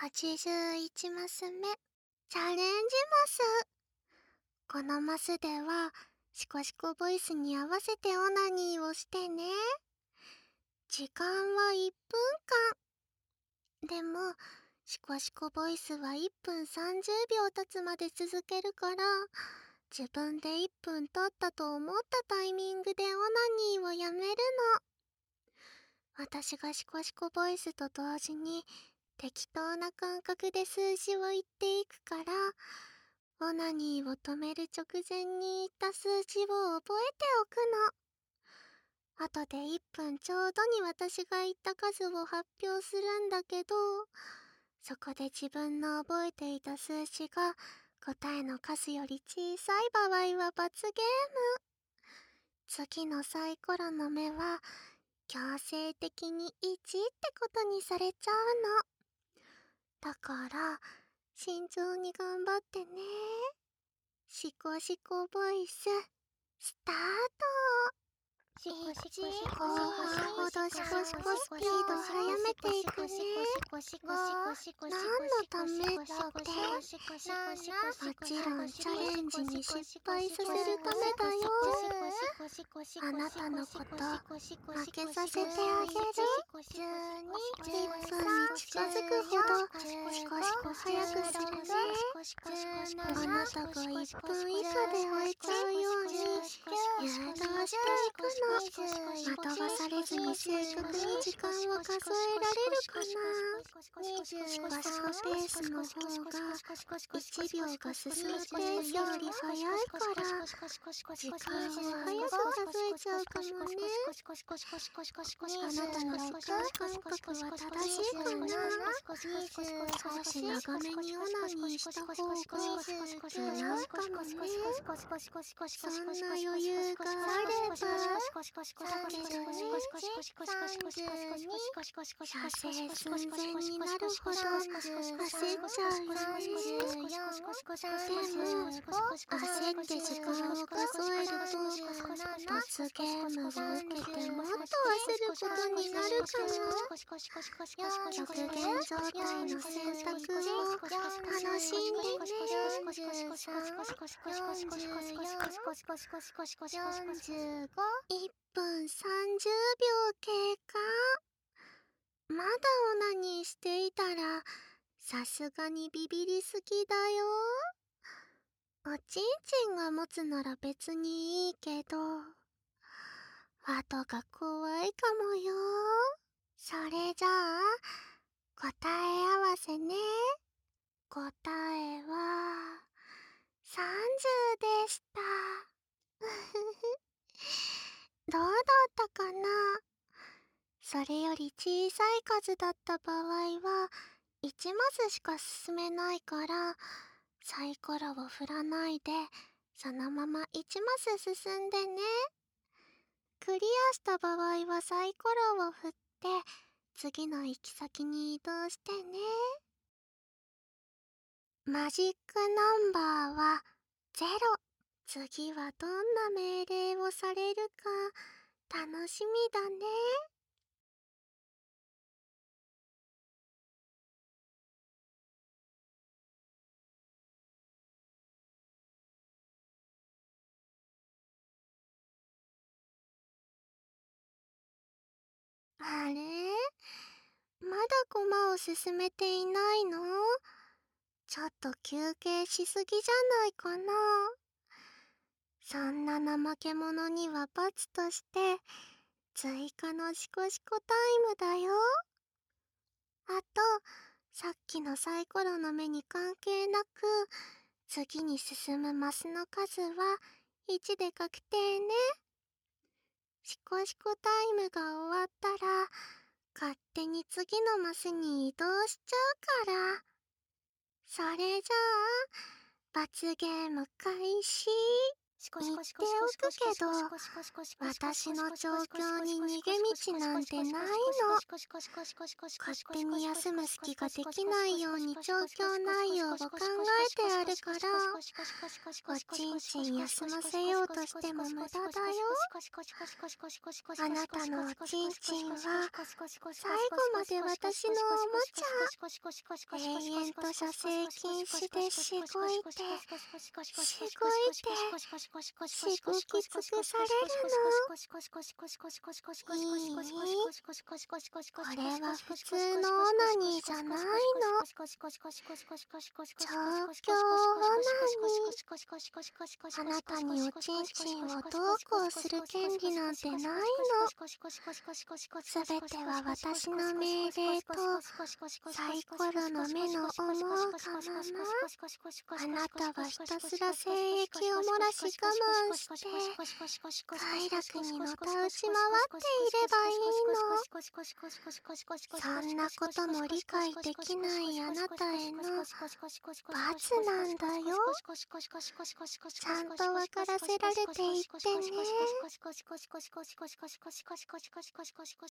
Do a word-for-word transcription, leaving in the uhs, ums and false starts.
はちじゅういちマス目、チャレンジマス。このマスでは、シコシコボイスに合わせてオナニーをしてね。時間はいっぷんかん。でも、シコシコボイスはいっぷんさんじゅうびょう経つまで続けるから、自分でいっぷん経ったと思ったタイミングでオナニーをやめるの。私がシコシコボイスと同時に適当な感覚で数字を言っていくから、オナニーを止める直前に言った数字を覚えておくの。後でいっぷんちょうどに私が言った数を発表するんだけど、そこで自分の覚えていた数字が答えの数より小さい場合は罰ゲーム。次のサイコロの目は強制的にいちってことにされちゃうの。だから慎重に頑張ってね。シコシコボイススタート。 シコシコシコシコ後半ほどシコシコスピード速めていくね。何のためだって？もちろんチャレンジに失敗させるためだよ。あなたのこと負けさせてあげる。じゅうに、いっぷんに近づくほどシコシコ速くするね。あなたがいっぷん以下で終えちゃうように誘導していくの。惑わされずに正確に時間を数えられるかな。シコシコペースの方がいちびょうが進むペースより早いから時間を早く数えちゃうかもね。あなたの時間感覚は正しいかな。少し長めにオナニーした方が似合うかもね。そんな余裕があれば。だけどね、さんじゅうに、射精寸前になるほど焦っちゃうよね。でも、焦って時間を数えると罰ゲームを受けてもっと焦ることになるかも。極限状態の選択を楽しんでね。よんじゅうさん、よんじゅうよん、よんじゅうご、いっぷんさんじゅうびょう経過。まだオナニーしていたらさすがにビビりすぎだよ。おちんちんが持つなら別にいいけど、後が怖いかもよ。それじゃあ答え合わせね。答えはさんじゅうでした。どうだったかな。それより小さい数だった場合はいちマスしか進めないから、サイコロを振らないでそのままいちマス進んでね。クリアした場合はサイコロを振って次の行き先に移動してね。マジックナンバーはゼロ。次はどんな命令をされるか楽しみだね。あれ？まだコマを進めていないの？ちょっと休憩しすぎじゃないかな。そんな怠け者には罰として追加のシコシコタイムだよ。あと、さっきのサイコロの目に関係なく次に進むマスの数はいちで確定ね。シコシコタイムが終わったら勝手に次のマスに移動しちゃうから。それじゃあ罰ゲーム開始。 言っておくけど、私の状況に逃げ道なんてないの。勝手に休む隙ができないように状況内容を考えてあるから、おちんちん休ませようとしても無駄だよ。あなたのおちんちんは最後まで私のおもちゃ。永遠と射精禁止でしごいてしごいてしごき尽くされるの。いい？これは普通のオナニーじゃないの。状況オナニー。あなたにおちんちんをどうこうする権利なんてないの。すべては私の命令とサイコロの目の思うがまま。あなたはひたすら精液を漏らし我慢して快楽にのたうち回っていればいいの。そんなことも理解できないあなたへの罰なんだよ。ちゃんと分からせられていってね。